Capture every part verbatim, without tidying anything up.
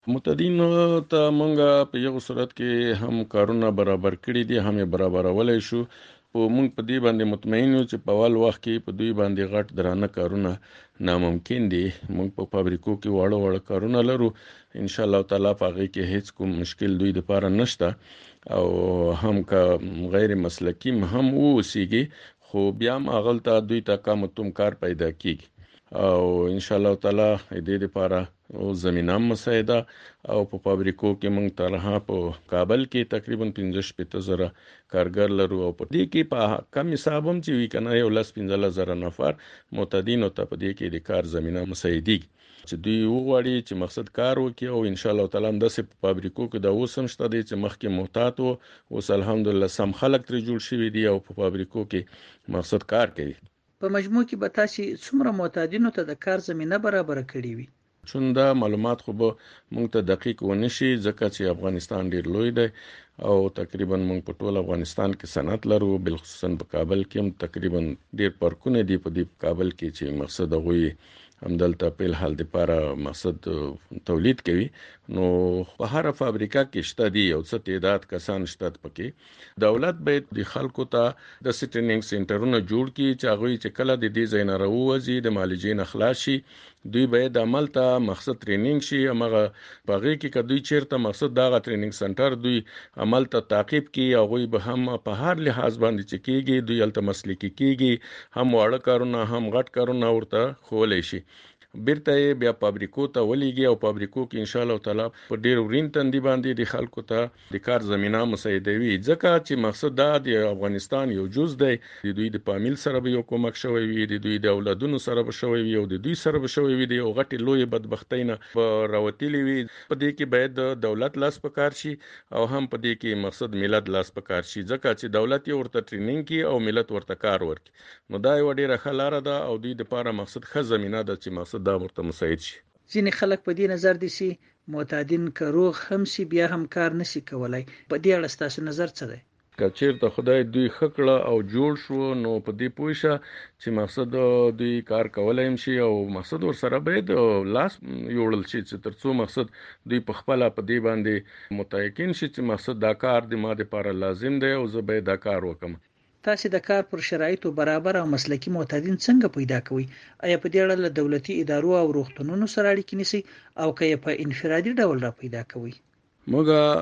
متدینو ته مونږ په یو صورت کې هم کارونه برابر کړي دي، هم یې برابرولای شو. په مونږ په دې باندې مطمئن یو چې په اول وخت کې په دوی باندې غټ درانه کارونه ناممکن دي. مونږ په فابریکو کې واړه واړه کارونه لرو، ان شاء الله تعالی په هغه کې هیڅ کوم مشکل دوی لپاره نشته، او هم که غیر مسلکی هم ووسیږي خو بیا هم هغلته دوی ته کم توم کار پیدا کیږي، او ان شاء الله تعالی دې لپاره او زمينه مساعده. او په فابریکو کې مونږ ترها په کابل کې تقریبا پنځه شپږ زره کارګر لرو، او په دې کې په کم حساب هم چې وی کنه یو لس پنځه زره نفر متدینو ته په دې کې د کار زمينه مساعدي چې دوی وغواړي چې مقصد کار وکړي. او ان شاء الله تعالی هم د فابریکو کې د اوسم شته دي چې مخکې محتاط وو، اوس الحمدلله سم خلک تر جوړ شوي دي او په فابریکو کې مقصد کار کوي. په مجموع کې به تاسو څومره معتادینو ته د کار زمينه برابر کړی وي؟ چون دا معلومات خو به مونږ ته دقیق ونشي ځکه چې افغانستان ډیر لوی دی او تقریبا مونږ په ټول افغانستان کې صنعت لرو، بلخصوصا په کابل کې هم تقریبا ډیر پارکونه دي په دې کابل کې چې مقصد غوي همدلته په حال د لپاره مقصد تولید کوي. نو په هر فابریکه کې شته دي او څه تعداد کسان شته پکې. دولت باید د خلکو ته د ټریننګ سنټرونه جوړ کړي چې هغه چې کله د دې ځای نه راوځي د معالجې نه خلاص شي، دوی باید عمل ته مقصد ټریننګ شي. هغه باغې کې کدوې چیرته مقصد دا غ ټریننګ سنټر دوی عمل ته تعقیب کړي او غوي به هم په هر لحاظ باندې چې کیږي دوی الته مسلکی کیږي، هم واړه کارونه هم غټ کارونه ورته خولې شي. بیرته بیا فابریکو ته ولېږي او فابریکو کې ان شاء الله تعالی په ډېر ورین تندي باندې د خلکو ته د کار زمينه مساعدوي، ځکه چې مقصد دا د افغانستان یو جز دی. د دوی د فامیل سره به یو کومک شوی وي، د دوی د اولادونو سره به شوی وي او د دوی سره به شوی وي د یو غټي لوی بدبختی نه راوتلی وي. په دې کې باید دولت لاس پکار شي او هم په دې کې مقصد ملت لاس پکار شي، ځکه چې دولت یې ورته ټریننګ کوي او ملت ورته کار ورکړي. نو دا یو ډیره ښه لاره ده او دوی د لپاره مقصد ښه زمينه ده چې مقصد دا ورته مساعد شي. ځینې خلک په دې نظر دي چې معتادین کروغ هم شي بیا هم کار نشي کولای. په دې اړه ستاسو نظر څه دی؟ کچیرته خدای دوی خکړه او جوړ شو نو په دې پوښه چې مقصد دوی کار کولای هم شي او مقصد ور سره باید لاس یوړل شي چې ترڅو مقصد دوی په خپل په دې باندې متایقن شي چې مقصد دا کار د ماده لپاره لازم دی او زه به دا کار وکم. تاسو د کار پر شرایطو برابر او مسلکی معتادین څنګه پیدا کوئ؟ آیا په دې اړه له دولتي ادارو او روغتونونو سره اړیکې نیسئ او که په انفرادي ډول را پیدا کوئ؟ موږ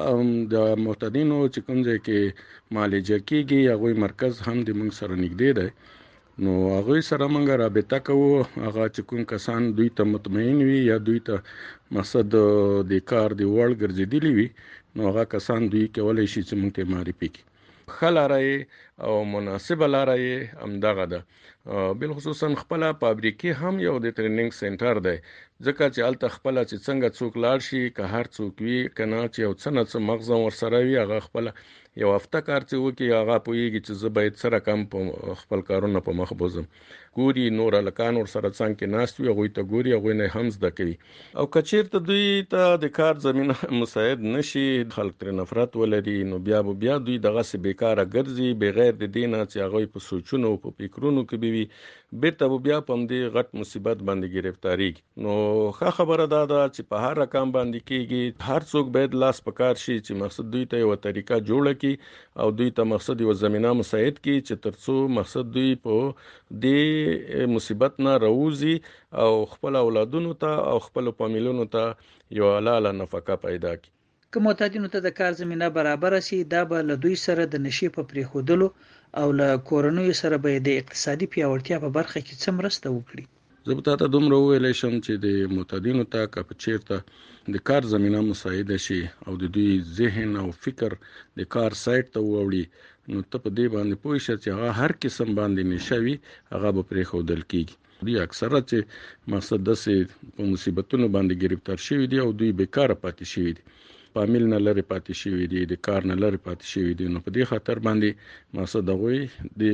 د معتادینو چې کوم ځای کې معالجه کیږي هغه مرکز هم د موږ سره نږدې دی، نو هغه سره موږ رابطه کوو. هغه چې کوم کسان دوی ته مطمئن وي یا دوی ته مقصد د کار دی وړ ګرځېدلی وي، نو هغه کسان دوی کولای شي چې موږ ته معرفي کړي. خلاره او مناسبه لاره هم دغه ده. بلخصوصا خپل فابریکې هم یو د ټریننګ سنټر دی، ځکه چې الته خپل چې څنګه څوک لاړ شي که هر څوک وي کنه چې یو څه نه څه مغز ور سره وي هغه خپل یو هفته کار چې وکي هغه پويږي چې زه باید سره کم خپل کارونه په مخ بوزم. ګوري نور لکان ور سره څنګه ناست وي هغه ته ګوري هغه نه هم زده کوي. او کچیرته دوی ته د کار زمينه مساعد نشي، خلک تر نفرت ولري، نو بیا بیا دوی دغه سه بیکاره ګرځي بغیر د دینه چې هغه په سوچونو او په فکرونو کې بي بیرته بیا په دې غټ مصیبت باندې گرفتاری. نو ښه خبره ده چې په هر رقم باندې کېږي هر څوک باید لاس پکار شي چې مقصد دوی ته یو طریقه جوړه کی او دوی ته مقصد یو زمينه مساعد کی چې ترڅو مقصد دوی په دې مصیبت نه راوځي او خپل اولادونو ته او خپل فامیلونو ته یو حلاله نفقه پیدا کی. که معتادینو ته د کار زمينه برابر شي دا به له دوی سره د نشي په پریخودلو او له کورنۍ سره به د اقتصادي پیاوړتیا په برخه کې څه مرسته وکړي. زه به تاسو دومره ویلی شم چې د معتادینو ته که چیرته د کار زمينه مساعد شي او د دوی ذهن او فکر د کار سایت ته وړي، نو ته په دې باندې پوه شې چې هغه هر قسم باندې نشوي هغه به پرې خودل کیږي. دوی اکثره چې مقصد د سي په مصیبتونو باندې گرفتار شوی دي او دوی بیکاره پاتې شوی دي، فامیل نه لري پاتې شوی دي، د کار نه لري پاتې شوی دي، نو په دې خاطر باندې مقصد غوي د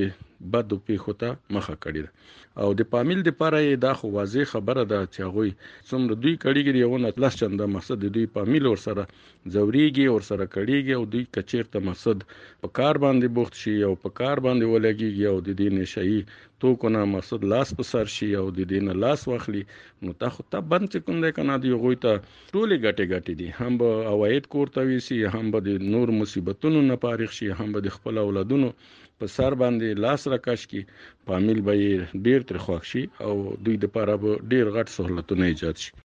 بد پیښو ته مخه کړی ده او د پامیل د پاره دا خو واضح خبره ده چې هغه څومره دوی کړيږي یو نه لاس چنده مقصد دوی پامیل ور سره زوريږي ور سره کړيږي او دوی کچیرته مقصد په کار باندې بوخت شي او په کار باندې ولګيږي او د دې نشي تو کو نه مقصد لاس په سر شي او د دې نه لاس واخلي نو تا خو ته بند چې کوم دی کنه دی غوي ته ټولې ګټه ګټه دي هم به اواید کوړته وي هم به د نور مصیبتونو نه پارخ شي هم به د خپل اولادونو په سر باندې لاس راکاش کی پامیل به ډیر تر خوښ شي او دوی د پاره به ډیر غټ سہولتونه ایجاد شي